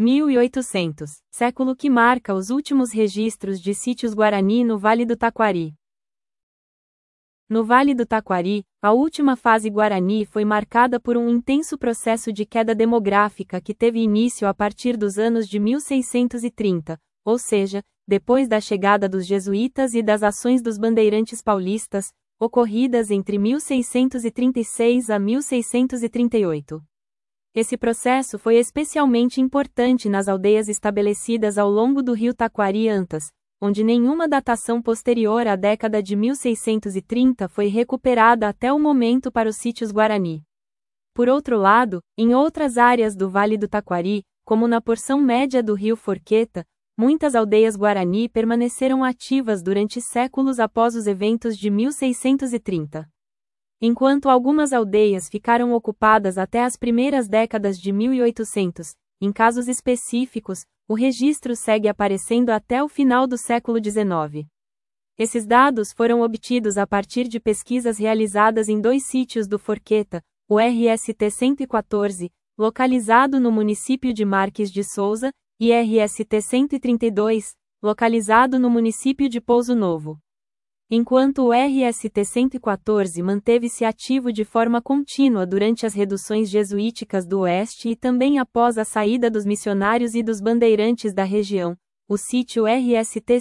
1800, século que marca os últimos registros de sítios Guarani no Vale do Taquari. No Vale do Taquari, a última fase Guarani foi marcada por um intenso processo de queda demográfica que teve início a partir dos anos de 1630, ou seja, depois da chegada dos jesuítas e das ações dos bandeirantes paulistas, ocorridas entre 1636 a 1638. Esse processo foi especialmente importante nas aldeias estabelecidas ao longo do rio Taquari-Antas, onde nenhuma datação posterior à década de 1630 foi recuperada até o momento para os sítios Guarani. Por outro lado, em outras áreas do Vale do Taquari, como na porção média do rio Forqueta, muitas aldeias Guarani permaneceram ativas durante séculos após os eventos de 1630. Enquanto algumas aldeias ficaram ocupadas até as primeiras décadas de 1800, em casos específicos, o registro segue aparecendo até o final do século XIX. Esses dados foram obtidos a partir de pesquisas realizadas em 2 sítios do Forqueta, o RST 114, localizado no município de Marques de Souza, e RST 132, localizado no município de Pouso Novo. Enquanto o RST 114 manteve-se ativo de forma contínua durante as reduções jesuíticas do Oeste e também após a saída dos missionários e dos bandeirantes da região, o sítio RST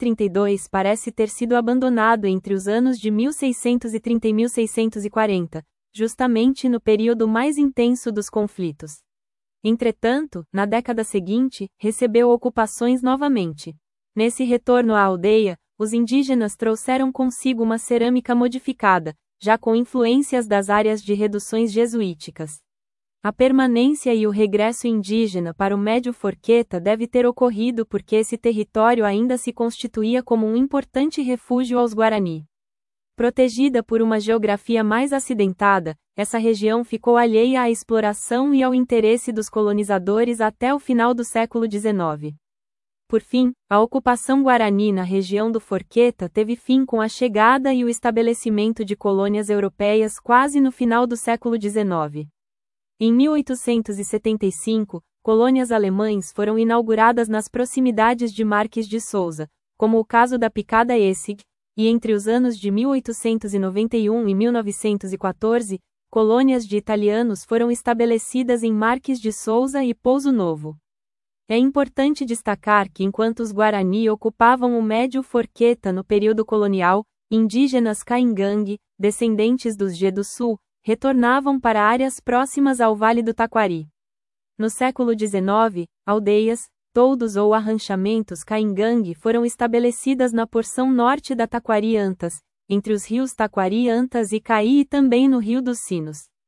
132 parece ter sido abandonado entre os anos de 1630 e 1640, justamente no período mais intenso dos conflitos. Entretanto, na década seguinte, recebeu ocupações novamente. Nesse retorno à aldeia, os indígenas trouxeram consigo uma cerâmica modificada, já com influências das áreas de reduções jesuíticas. A permanência e o regresso indígena para o Médio Forqueta deve ter ocorrido porque esse território ainda se constituía como um importante refúgio aos Guarani. Protegida por uma geografia mais acidentada, essa região ficou alheia à exploração e ao interesse dos colonizadores até o final do século XIX. Por fim, a ocupação Guarani na região do Forqueta teve fim com a chegada e o estabelecimento de colônias europeias quase no final do século XIX. Em 1875, colônias alemães foram inauguradas nas proximidades de Marques de Souza, como o caso da Picada Essig, e entre os anos de 1891 e 1914, colônias de italianos foram estabelecidas em Marques de Souza e Pouso Novo. É importante destacar que enquanto os Guarani ocupavam o Médio Forqueta no período colonial, indígenas Caingangue, descendentes dos G do Sul, retornavam para áreas próximas ao Vale do Taquari. No século XIX, aldeias, toldos ou arranchamentos Caingangue foram estabelecidas na porção norte da Taquari-Antas, entre os rios Taquari-Antas e Caí e também no Rio dos Sinos.